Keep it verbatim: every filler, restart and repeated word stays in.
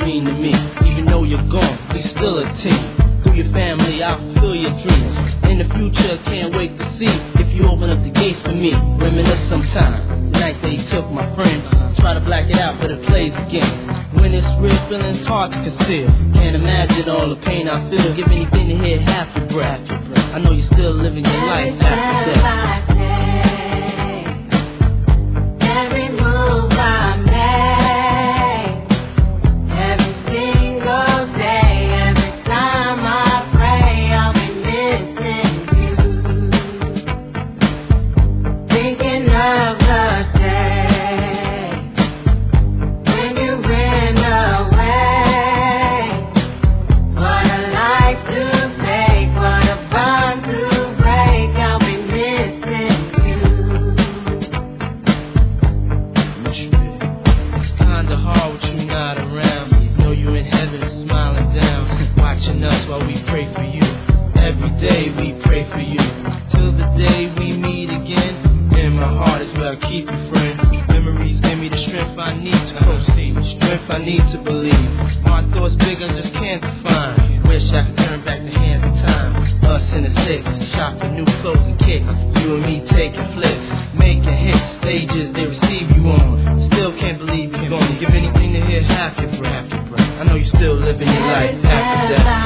mean to me. Even though you're gone, we still a team. Through your family, I'll fulfill your dreams. In the future, can't wait to see if you open up the gates for me. Reminisce sometime. The night they took my friend. Try to black it out, but it plays again. When it's real, feeling's hard to conceal. Can't imagine all the pain I feel. Give anything to hear half your breath. I know you're still living your life after death. Every move I make, every single day, every time I pray, I'll be missing you. Thinking of the day when you ran away. What a life to take, what a bond to break. I'll be missing you. It's kinda hard with you not around. Know you in heaven smiling down, watching us while we pray for you. Every day we pray for you, till the day we meet again. In my heart is where I keep you, friend. Memories give me the strength I need to proceed, strength I need to believe. My thoughts big, I just can't define. Wish I could turn back the hands of time. Us in the six, shop for new clothes and kicks. You and me taking flips, making hits, stages they receive you on. Still can't believe you're gone. Give anything to hear half your breath. I know you're still living your life after death.